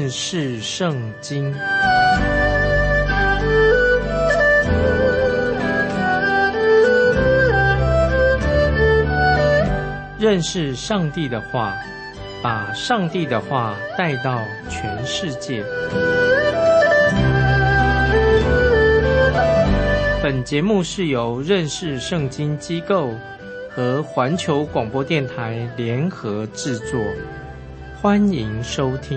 认识圣经。认识上帝的话，把上帝的话带到全世界。本节目是由认识圣经机构和环球广播电台联合制作，欢迎收听。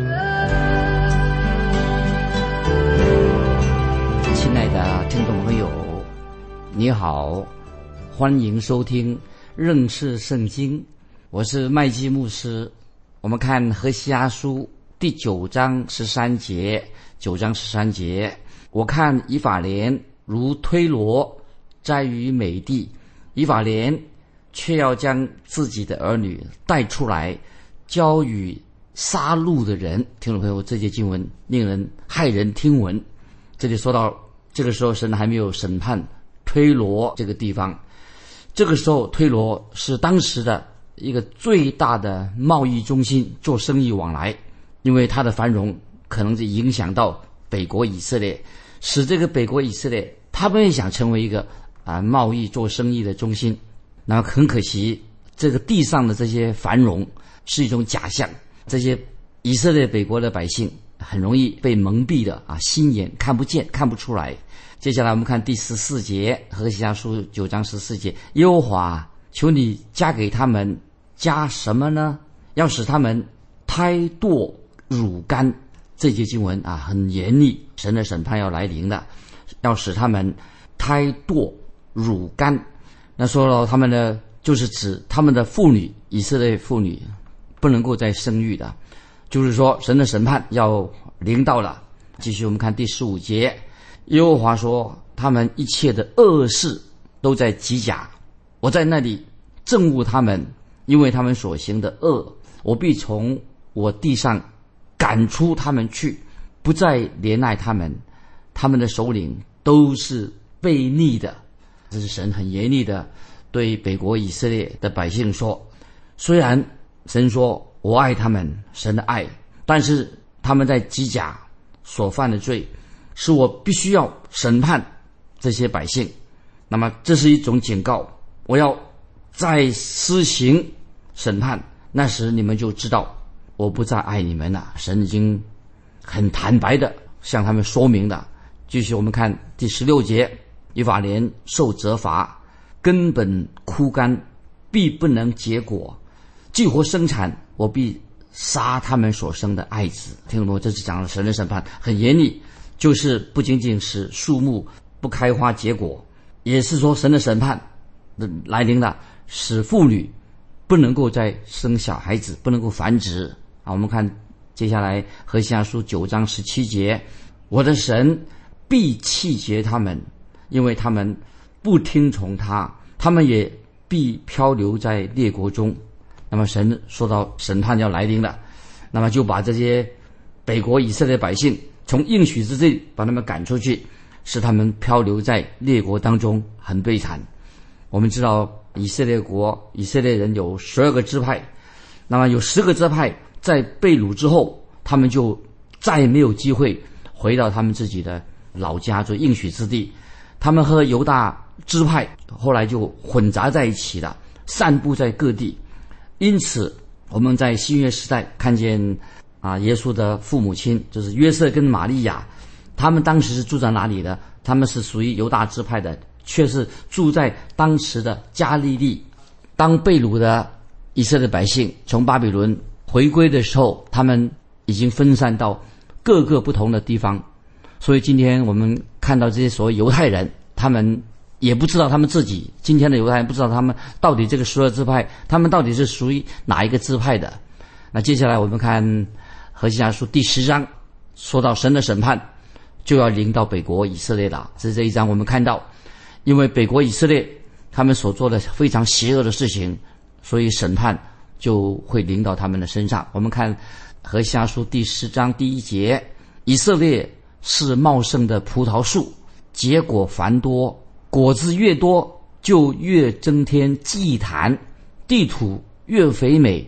亲爱的听众朋友，你好，欢迎收听认识圣经，我是麦基牧师。我们看何西阿书第9章13节，9章13节，我看以法莲如推罗栽于美地，以法莲却要将自己的儿女带出来，交与杀戮的人。听众朋友，这节经文令人骇人听闻。这里说到这个时候神还没有审判推罗这个地方，这个时候推罗是当时的一个最大的贸易中心，做生意往来，因为它的繁荣可能是影响到北国以色列，使这个北国以色列他们也想成为一个贸易做生意的中心。那么很可惜，这个地上的这些繁荣是一种假象，这些以色列北国的百姓很容易被蒙蔽的心眼看不见看不出来。接下来我们看第14节，何西阿书9章14节，耶和华求你加给他们加什么呢？要使他们胎堕乳干。这节经文很严厉，神的审判要来临了，要使他们胎堕乳干。那说到他们呢，就是指他们的妇女，以色列妇女不能够再生育的，就是说神的审判要临到了。继续我们看第15节，耶和华说，他们一切的恶事都在吉甲，我在那里憎恶他们，因为他们所行的恶，我必从我地上赶出他们去，不再怜爱他们，他们的首领都是悖逆的。这是神很严厉的对北国以色列的百姓说，虽然神说我爱他们，神的爱，但是他们在吉甲所犯的罪，是我必须要审判这些百姓。那么这是一种警告，我要再施行审判，那时你们就知道我不再爱你们了。神已经很坦白的向他们说明了。继续我们看第16节，以法莲受责罚，根本枯干，必不能结果，既活生产，我必杀他们所生的爱子。听懂吗？这是讲了神的审判很严厉，就是不仅仅使树木不开花结果，也是说神的审判来临了，使妇女不能够再生小孩子，不能够繁殖。我们看接下来何西阿书9章17节，我的神必弃绝他们，因为他们不听从他，他们也必漂流在列国中。那么神说到审判要来临了，那么就把这些北国以色列百姓从应许之地把他们赶出去，使他们漂流在列国当中，很悲惨。我们知道以色列国以色列人有12个支派，那么有10个支派在被掳之后，他们就再也没有机会回到他们自己的老家做应许之地，他们和犹大支派后来就混杂在一起了，散布在各地。因此我们在新约时代看见耶稣的父母亲就是约瑟跟玛利亚，他们当时是住在哪里的？他们是属于犹大支派的，却是住在当时的加利利。当被掳的以色列百姓从巴比伦回归的时候，他们已经分散到各个不同的地方。所以今天我们看到这些所谓犹太人，他们也不知道他们自己，今天的犹太人不知道他们到底这个12支派，他们到底是属于哪一个支派的。那接下来我们看何西阿书第10章，说到神的审判就要临到北国以色列了。这一章我们看到，因为北国以色列他们所做的非常邪恶的事情，所以审判就会临到他们的身上。我们看何西阿书第10章第1节，以色列是茂盛的葡萄树，结果繁多，果子越多就越增添祭坛，地土越肥美，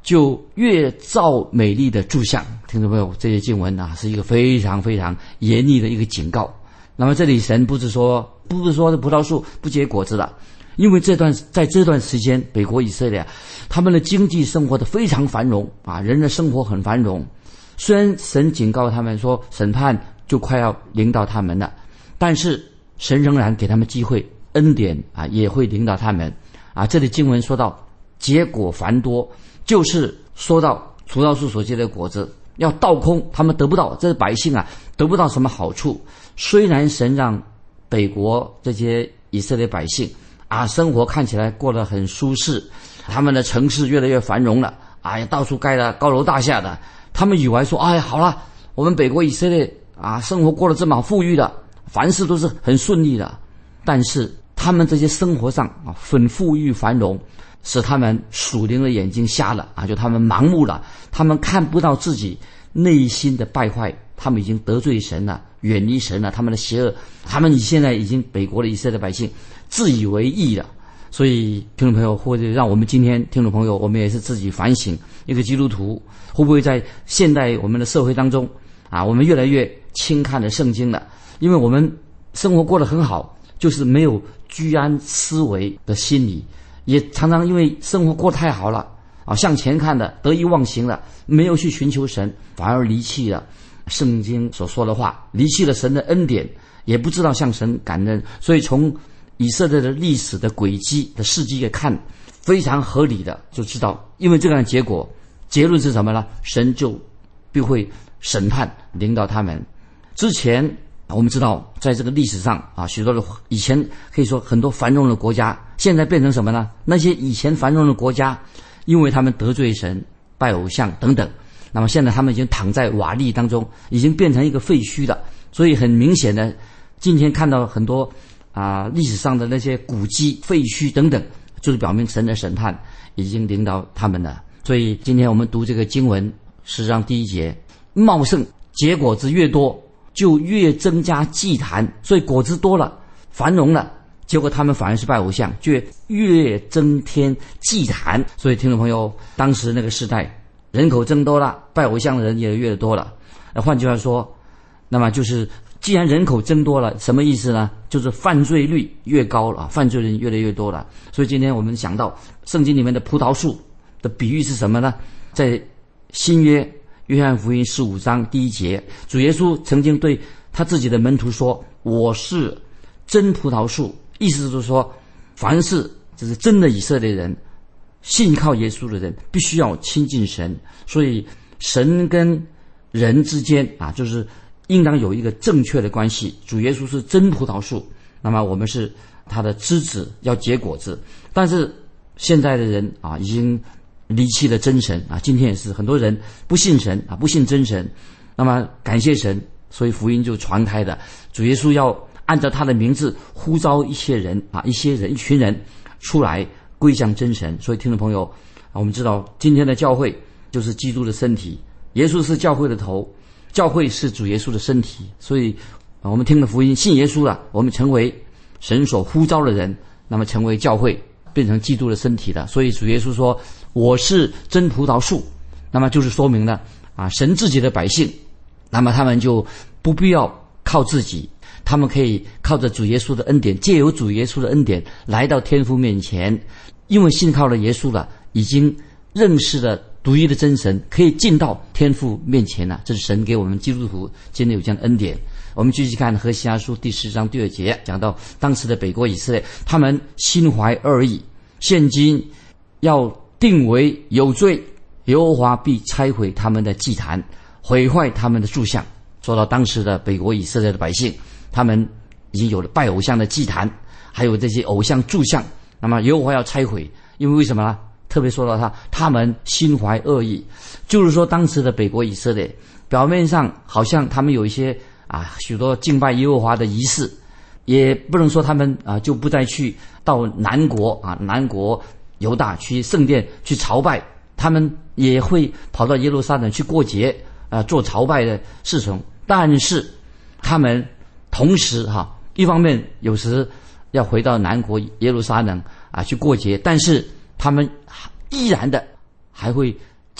就越造美丽的柱像。听众朋友，这些经文啊，是一个非常非常严厉的一个警告。那么这里神不是说葡萄树不结果子了，因为在这段时间，北国以色列他们的经济生活的非常繁荣啊，人的生活很繁荣。虽然神警告他们说审判就快要临到他们了，但是神仍然给他们机会，恩典啊也会临到他们啊。这里经文说到结果繁多，就是说到葡萄树所结的果子要倒空，他们得不到，这些百姓啊得不到什么好处。虽然神让北国这些以色列百姓啊生活看起来过得很舒适，他们的城市越来越繁荣了，哎，到处盖了高楼大厦的，他们以为说，哎，好了，我们北国以色列啊生活过得这么好，富裕的，凡事都是很顺利的。但是他们这些生活上啊很富裕繁荣，使他们属灵的眼睛瞎了啊，就他们盲目了，他们看不到自己内心的败坏，他们已经得罪神了，远离神了，他们的邪恶，他们现在已经北国的以色列百姓自以为义了。所以听众朋友，或者让我们今天听众朋友，我们也是自己反省，一个基督徒会不会在现代我们的社会当中啊，我们越来越轻看了圣经了，因为我们生活过得很好，就是没有居安思危的心理，也常常因为生活过得太好了啊，向前看的，得意忘形了，没有去寻求神，反而离弃了圣经所说的话，离弃了神的恩典，也不知道向神感恩。所以从以色列的历史的轨迹的事迹来看，非常合理的就知道，因为这样的结果，结论是什么呢？神就必会审判临到他们。之前我们知道，在这个历史上啊，许多的以前可以说很多繁荣的国家，现在变成什么呢？那些以前繁荣的国家，因为他们得罪神、拜偶像等等，那么现在他们已经躺在瓦砾当中，已经变成一个废墟了。所以很明显的，今天看到很多历史上的那些古迹、废墟等等，就是表明神的审判已经临到他们了。所以今天我们读这个经文10章第1节，茂盛结果子越多，就越增加祭坛。所以果子多了，繁荣了，结果他们反而是拜偶像，就越增添祭坛。所以听众朋友，当时那个时代人口增多了，拜偶像的人也越多了。换句话说，那么就是既然人口增多了，什么意思呢？就是犯罪率越高了，犯罪人越来越多了。所以今天我们想到圣经里面的葡萄树的比喻是什么呢？在新约约翰福音15章第1节，主耶稣曾经对他自己的门徒说，我是真葡萄树，意思就是说，凡是就是真的以色列人，信靠耶稣的人，必须要亲近神。所以神跟人之间就是应当有一个正确的关系。主耶稣是真葡萄树，那么我们是他的枝子，要结果子。但是现在的人已经离弃了真神今天也是很多人不信神不信真神。那么感谢神，所以福音就传开的。主耶稣要按照他的名字呼召一群人出来归向真神。所以听众朋友我们知道今天的教会就是基督的身体，耶稣是教会的头，教会是主耶稣的身体。所以我们听了福音，信耶稣了，我们成为神所呼召的人，那么成为教会，变成基督的身体了。所以主耶稣说我是真葡萄树，那么就是说明了神自己的百姓，那么他们就不必要靠自己，他们可以靠着主耶稣的恩典，借由主耶稣的恩典来到天父面前。因为信靠了耶稣了，已经认识了独一的真神，可以进到天父面前了。这是神给我们基督徒今天有这样的恩典。我们继续看何西阿书第10章第2节，讲到当时的北国以色列，他们心怀恶意，现今要定为有罪，耶和华必拆毁他们的祭坛，毁坏他们的柱像。说到当时的北国以色列的百姓，他们已经有了拜偶像的祭坛，还有这些偶像柱像，那么耶和华要拆毁。因为什么呢？特别说到他们心怀恶意，就是说当时的北国以色列表面上好像他们有一些许多敬拜耶和华的仪式，也不能说他们就不再去到南国犹大去圣殿去朝拜，他们也会跑到耶路撒冷去过节做朝拜的事情。但是他们同时一方面有时要回到南国耶路撒冷去过节，但是他们依然的还会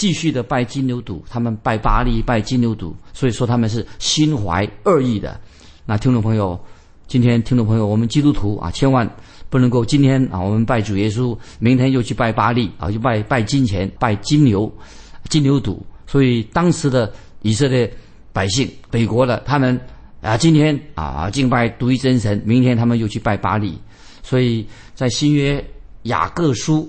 继续的拜金牛犊，他们拜巴力拜金牛犊，所以说他们是心怀恶意的。那听众朋友，今天听众朋友，我们基督徒啊，千万不能够今天啊我们拜主耶稣，明天又去拜巴力啊，就拜金钱，拜金牛犊。所以当时的以色列百姓，北国的他们啊，今天啊敬拜独一真神，明天他们又去拜巴力。所以在新约雅各书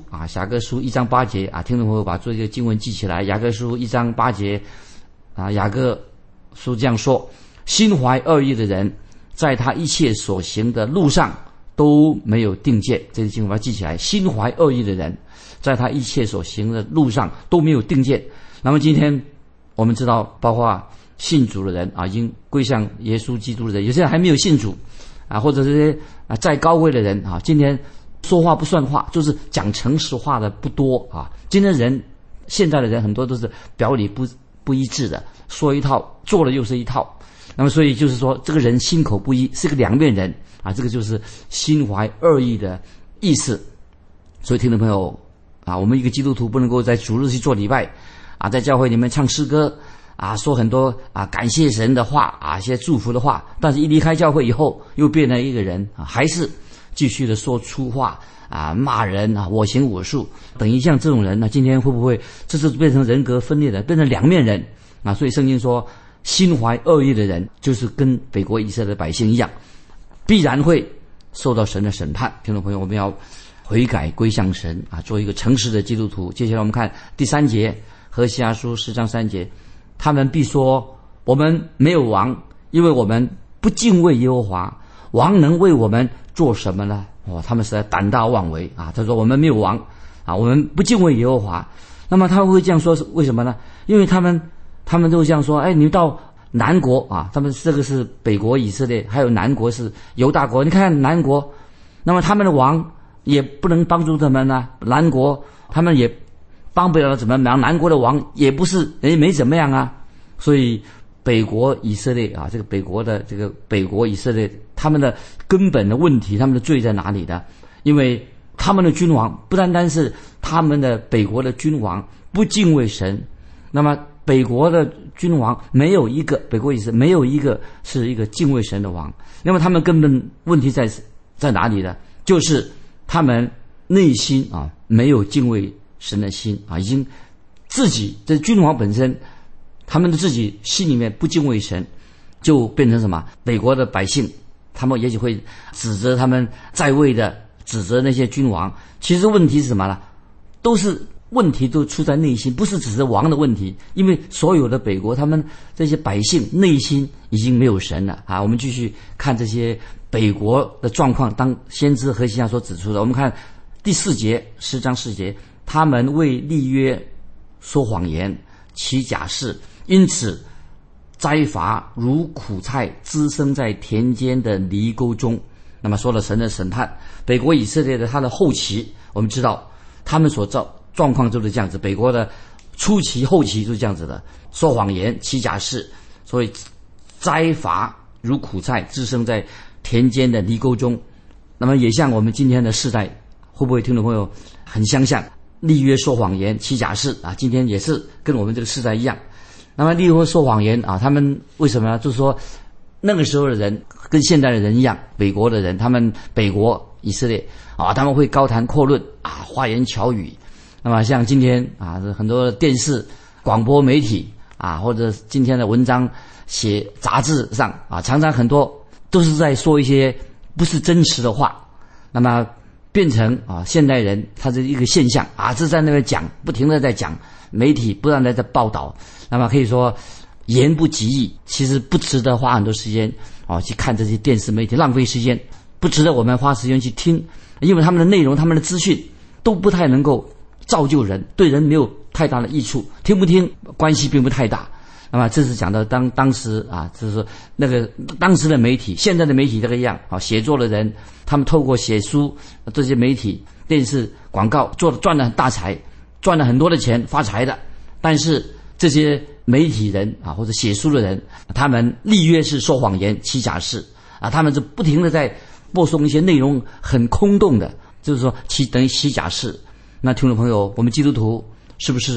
1章8节啊，听众朋友把这个经文记起来。雅各书1章8节啊，雅各书这样说：心怀恶意的人，在他一切所行的路上都没有定见。这个经文把它记起来。心怀恶意的人，在他一切所行的路上都没有定见。那么今天我们知道，包括信主的人啊，已经归向耶稣基督的人，有些人还没有信主啊，或者这些啊在高位的人啊，今天说话不算话，就是讲诚实话的不多啊。今天现在的人很多都是表里不一致的，说一套做了又是一套。那么所以就是说，这个人心口不一，是个两面人啊，这个就是心怀恶意的意思。所以听众朋友啊，我们一个基督徒不能够在主日去做礼拜啊，在教会里面唱诗歌啊，说很多啊感谢神的话啊，一些祝福的话，但是一离开教会以后，又变成一个人啊，还是继续的说粗话啊，骂人啊，我行我素等于像这种人呢，今天会不会这是变成人格分裂的，变成两面人啊？所以圣经说，心怀恶意的人，就是跟北国以色列的百姓一样，必然会受到神的审判。听众朋友，我们要悔改归向神啊，做一个诚实的基督徒。接下来我们看第3节，何西阿书10章3节，他们必说，我们没有王，因为我们不敬畏耶和华，王能为我们做什么呢？他们实在胆大妄为啊！他说我们没有王啊，我们不敬畏耶和华。那么他会这样说，为什么呢？因为他们都这样说，你到南国啊，他们这个是北国以色列，还有南国是犹大国。你看南国，那么他们的王也不能帮助他们啊，南国他们也帮不了怎么样，南国的王也不是也没怎么样啊。所以北国以色列啊，这个北国以色列，他们的根本的问题，他们的罪在哪里呢？因为他们的君王不单单是他们的北国的君王不敬畏神，那么北国的君王没有一个，北国以色列没有一个是一个敬畏神的王。那么他们根本问题在哪里呢？就是他们内心啊没有敬畏神的心啊，已经自己这君王本身，他们的自己心里面不敬畏神，就变成什么？北国的百姓，他们也许会指责他们在位的，指责那些君王。其实问题是什么呢？问题都出在内心，不是指责王的问题。因为所有的北国，他们这些百姓内心已经没有神了啊！我们继续看这些北国的状况，当先知何西阿所指出的。我们看第4节，10章4节，他们为立约说谎言，起假誓，因此灾罚如苦菜滋生在田间的犁沟中。那么说了神的审判，北国以色列的他的后期，我们知道他们所状况就是这样子，北国的初期后期就是这样子的，说谎言，起假誓，所以灾罚如苦菜滋生在田间的犁沟中。那么也像我们今天的世代，会不会听众朋友很相像？立约说谎言，起假誓啊，今天也是跟我们这个世代一样。那么立约说谎言啊，他们为什么呢？就是说那个时候的人跟现代的人一样，北国的人，他们北国以色列啊，他们会高谈阔论啊，花言巧语。那么像今天啊，很多电视、广播媒体啊，或者今天的文章写杂志上啊，常常很多都是在说一些不是真实的话。那么变成啊，现代人他是一个现象啊，这在那边讲，不停的在讲，媒体不断的在报道。那么可以说言不及义，其实不值得花很多时间啊去看这些电视媒体，浪费时间，不值得我们花时间去听，因为他们的内容、他们的资讯都不太能够造就人，对人没有太大的益处，听不听关系并不太大。那么这是讲到当时啊，就是那个当时的媒体，现在的媒体这个样啊，写作的人他们透过写书，这些媒体、电视广告赚了很大财，赚了很多的钱，发财的。但是这些媒体人啊，或者写书的人，他们立约是说谎言、起假誓啊，他们是不停的在播送一些内容很空洞的，就是说等于起假誓。那听众朋友，我们基督徒是不是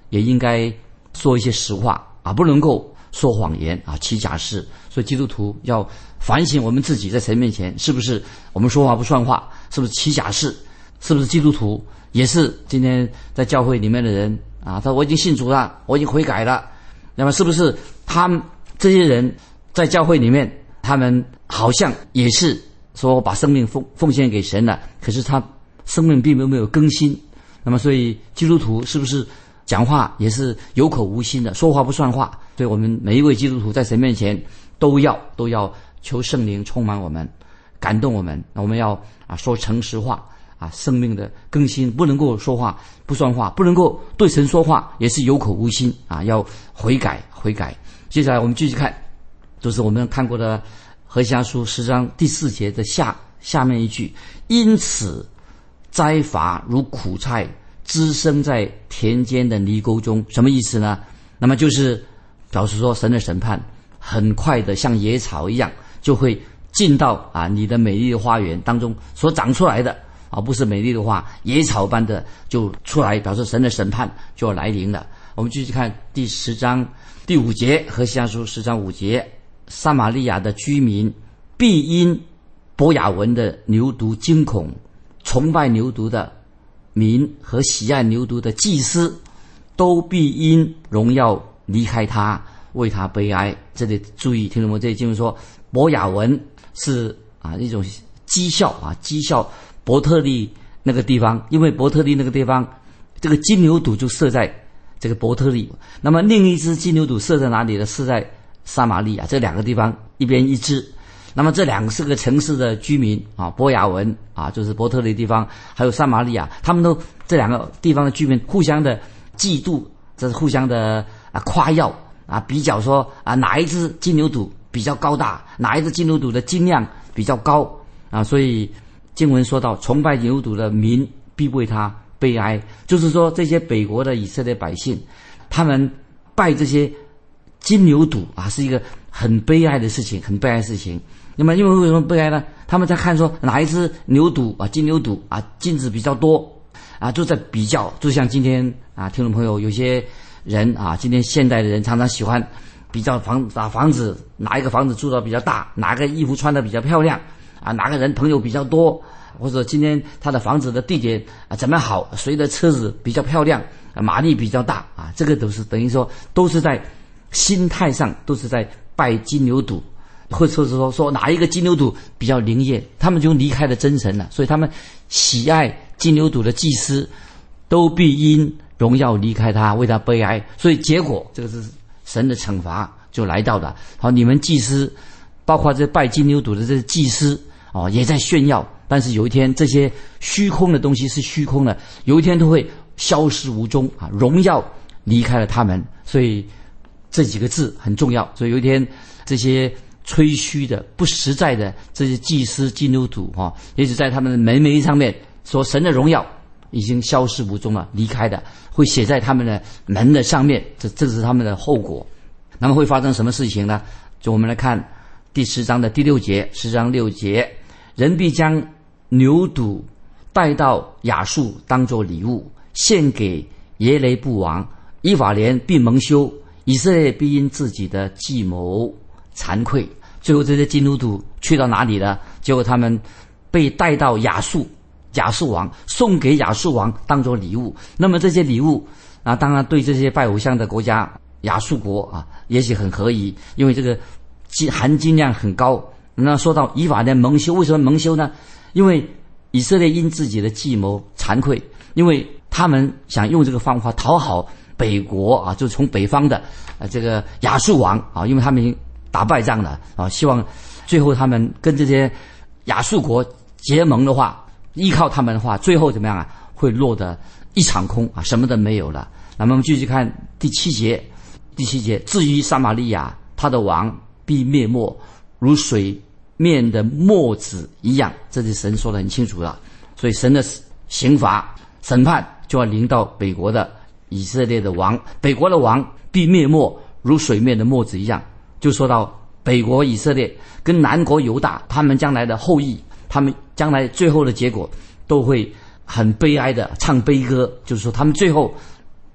也应该说一些实话啊，不能够说谎言啊，起假誓。所以基督徒要反省我们自己在神面前是不是我们说话不算话，是不是起假誓，是不是基督徒也是今天在教会里面的人啊，我已经信主了，我已经悔改了，那么是不是他们这些人在教会里面，他们好像也是说把生命奉献给神了，可是他生命并没有更新。那么所以基督徒是不是讲话也是有口无心的，说话不算话？所以我们每一位基督徒在神面前都要求圣灵充满我们，感动我们。我们要说诚实话啊，生命的更新，不能够说话不算话，不能够对神说话也是有口无心啊，要悔改。接下来我们继续看，就是我们看过的何西阿书10章第4节的下面一句，因此摘伐如苦菜，滋生在田间的泥沟中。什么意思呢？那么就是表示说神的审判很快的像野草一样就会进到你的美丽的花园当中所长出来的啊，不是美丽的花，野草般的就出来，表示神的审判就要来临了。我们继续看第10章第5节，何西阿书10章5节，撒玛利亚的居民必因伯亚文的牛犊惊恐，崇拜牛犊的民和喜爱牛犊的祭司都必因荣耀离开他，为他悲哀。这里注意听懂吗？这里经文说伯亚文是一种讥笑伯特利那个地方，因为伯特利那个地方这个金牛犊就设在这个伯特利，那么另一只金牛犊设在哪里呢？是在撒玛利亚，这两个地方一边一只。那么这两个是个城市的居民伯亚文就是伯特利地方，还有撒玛利亚，他们都这两个地方的居民互相的嫉妒，这是互相的夸耀比较说哪一只金牛犊比较高大，哪一只金牛犊的精量比较高所以经文说到崇拜牛犊的民必为他悲哀，就是说这些北国的以色列百姓，他们拜这些金牛犊是一个很悲哀的事情，那么因为为什么悲哀呢？他们在看说哪一只牛犊金牛犊金子比较多就在比较，就像今天听众朋友有些人今天现代的人常常喜欢比较房子，哪一个房子住得比较大，哪个衣服穿得比较漂亮哪个人朋友比较多，或者今天他的房子的地点怎么好，谁的车子比较漂亮马力比较大这个都是等于说都是在心态上都是在拜金牛犊，或者说哪一个金牛犊比较灵验，他们就离开了真神了。所以他们喜爱金牛犊的祭司都必因荣耀离开他，为他悲哀。所以结果这个是神的惩罚就来到了。好，你们祭司包括这拜金牛犊的这些祭司也在炫耀，但是有一天这些虚空的东西是虚空的，有一天都会消失无踪荣耀离开了他们。所以这几个字很重要。所以有一天这些吹嘘的不实在的这些祭司金牛犊也许在他们的门楣上面说神的荣耀已经消失无踪了，离开的会写在他们的门的上面，这是他们的后果。那么会发生什么事情呢？就我们来看第10章的第6节，10章6节，人必将牛犊带到亚述当作礼物，献给耶雷布王，以法莲必蒙羞，以色列必因自己的计谋惭愧。最后这些金牛犊去到哪里了？结果他们被带到亚述王，送给亚述王当作礼物。那么这些礼物当然对这些拜偶像的国家亚述国也许很合宜，因为这个含金量很高。那说到以法莲蒙羞，为什么蒙羞呢？因为以色列因自己的计谋惭愧，因为他们想用这个方法讨好北国就从北方的这个亚述王因为他们已经打败仗了希望最后他们跟这些亚述国结盟的话，依靠他们的话，最后怎么样会落得一场空什么都没有了。那么我们继续看第7节，至于撒玛利亚，他的王必灭没，如水面的沫子一样。这是神说得很清楚了。所以神的刑罚审判就要临到北国的以色列的王，北国的王必灭没，如水面的沫子一样。就说到北国以色列跟南国犹大，他们将来的后裔，他们将来最后的结果都会很悲哀的唱悲歌，就是说他们最后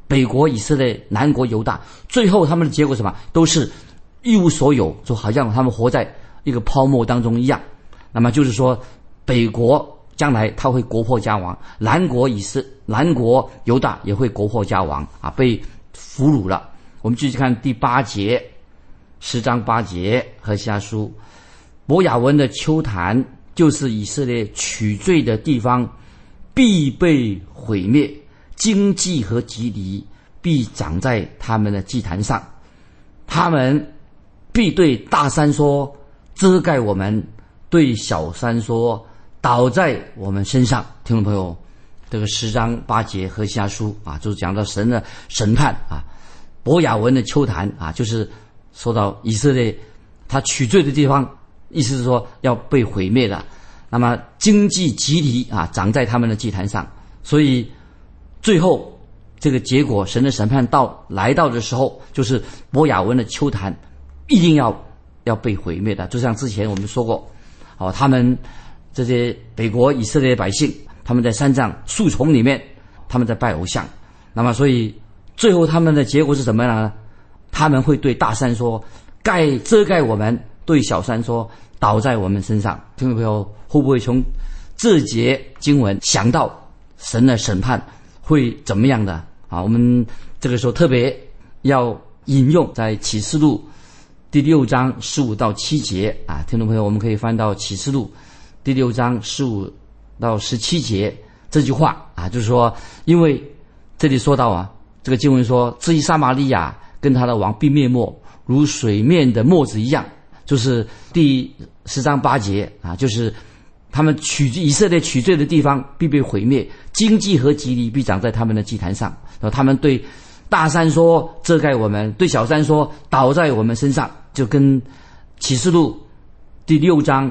北国以色列、南国犹大，最后他们的结果是什么？都是一无所有，就好像他们活在一个泡沫当中一样。那么就是说，北国将来他会国破家亡，南国犹大也会国破家亡啊，被俘虏了。我们继续看第8节，10章8节，何西阿书，伯亚文的丘坛就是以色列取罪的地方，必被毁灭，荆棘和蒺藜必长在他们的祭坛上，他们必对大山说，遮盖我们，对小山说，倒在我们身上。听众朋友，这个10章8节何西阿书啊，就是讲到神的审判啊。伯亚文的丘坛啊，就是说到以色列他取罪的地方，意思是说要被毁灭的。那么荆棘蒺藜啊，长在他们的祭坛上，所以最后这个结果，神的审判来到的时候，就是伯亚文的丘坛一定要被毁灭的。就像之前我们说过，他们这些北国以色列百姓，他们在山上树丛里面，他们在拜偶像。那么所以最后他们的结果是什么呢？他们会对大山说，遮盖我们，对小山说，倒在我们身上。听众朋友会不会从这节经文想到神的审判会怎么样的啊？我们这个时候特别要引用在启示录第6章15到7节啊，听众朋友我们可以翻到启示录第6章15到17节这句话啊，就是说，因为这里说到啊，这个经文说，至于撒玛利亚跟他的王必灭没，如水面的沫子一样，就是第10章8节啊，就是他们以色列取罪的地方必被毁灭，荆棘和蒺藜必长在他们的祭坛上。然后他们对大山说，遮盖我们，对小山说，倒在我们身上，就跟启示录第6章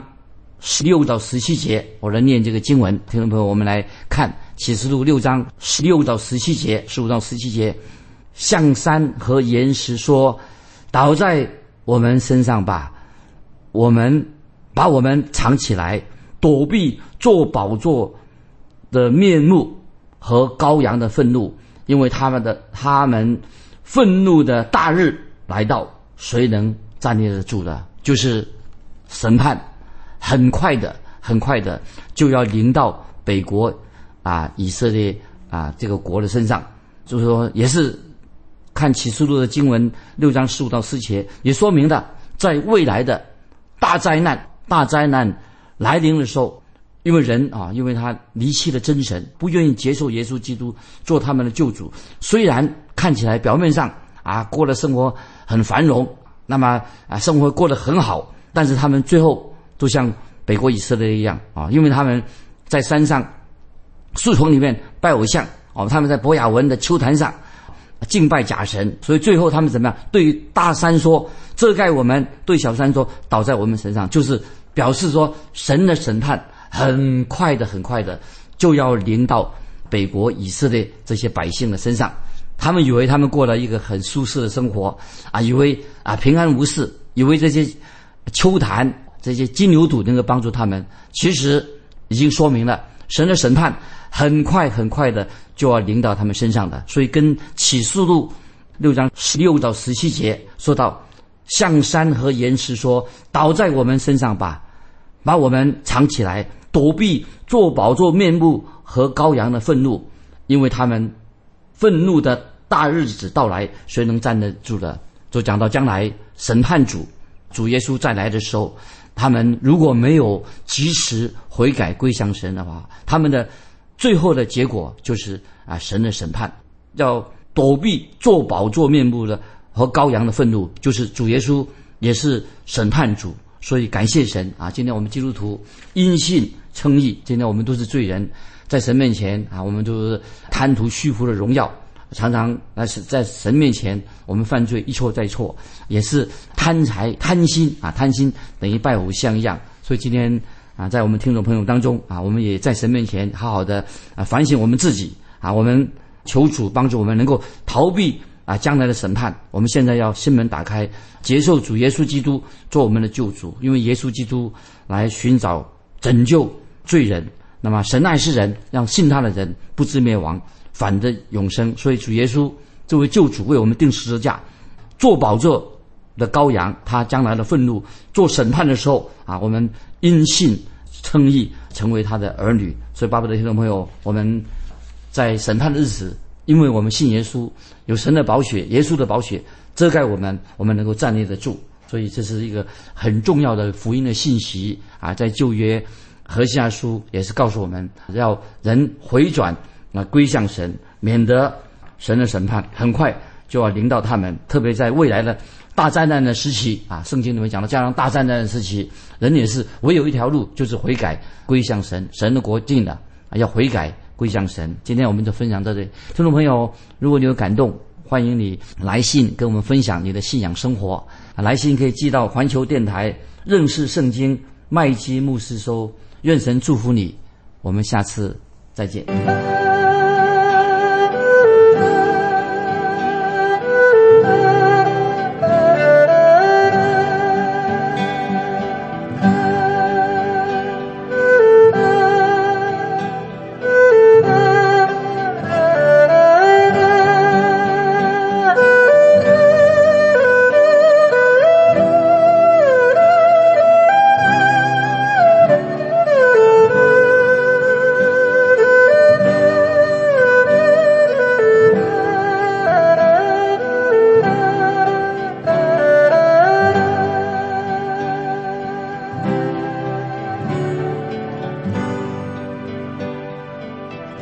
16到17节，我来念这个经文。听众朋友，我们来看启示录6章16到17节，15到17节，向山和岩石说，倒在我们身上吧，把我们藏起来，躲避坐宝座的面目和羔羊的愤怒，因为他们愤怒的大日来到，谁能站立得住的？就是审判很快的就要临到北国啊，以色列啊这个国的身上。就是说，也是看启示录的经文6章15到17节，也说明了在未来的大灾难来临的时候，因为人啊，因为他离弃了真神，不愿意接受耶稣基督做他们的救主，虽然看起来表面上啊过的生活很繁荣，那么啊生活过得很好，但是他们最后都像北国以色列一样啊，因为他们在山上树丛里面拜偶像哦，他们在伯亚文的丘坛上敬拜假神，所以最后他们怎么样？对大山说，遮盖我们，对小山说，倒在我们身上，就是表示说神的审判很快的就要临到北国以色列这些百姓的身上。他们以为他们过了一个很舒适的生活啊，以为啊平安无事，以为这些丘坛这些金牛犊能够帮助他们，其实已经说明了神的审判很快的就要临到他们身上的。所以跟启示录6章16到17节说到，向山和岩石说，倒在我们身上吧，把我们藏起来，躲避坐宝座面目和羔羊的愤怒，因为他们愤怒的大日子到来，谁能站得住的？就讲到将来审判主耶稣再来的时候，他们如果没有及时悔改归向神的话，他们的最后的结果就是啊神的审判，要躲避坐宝座面目的和羔羊的愤怒，就是主耶稣也是审判主。所以感谢神啊！今天我们基督徒因信称义，今天我们都是罪人，在神面前啊，我们都是贪图虚浮的荣耀，常常在神面前我们犯罪一错再错，也是贪财贪心啊，贪心等于拜偶像一样。所以今天啊，在我们听众朋友当中啊，我们也在神面前好好的反省我们自己啊，我们求主帮助我们能够逃避啊将来的审判。我们现在要心门打开，接受主耶稣基督做我们的救主，因为耶稣基督来寻找拯救罪人。那么神爱世人，让信他的人不至灭亡， 反的永生。所以主耶稣作为救主为我们钉十字架，做宝座的羔羊，他将来的愤怒做审判的时候啊，我们因信称义，成为他的儿女。所以巴不得听众朋友，我们在审判的日子，因为我们信耶稣，有神的宝血，耶稣的宝血遮盖我们，我们能够站立得住。所以这是一个很重要的福音的信息啊，在旧约何西阿书也是告诉我们，要人回转归向神，免得神的审判很快就要临到他们。特别在未来的大灾难的时期啊，圣经里面讲到加上大灾难的时期，人也是唯有一条路，就是悔改归向神，神的国近了，要悔改归向神。今天我们就分享到这里，听众朋友，如果你有感动，欢迎你来信跟我们分享你的信仰生活。来信可以寄到环球电台认识圣经麦基牧师收。愿神祝福你，我们下次再见。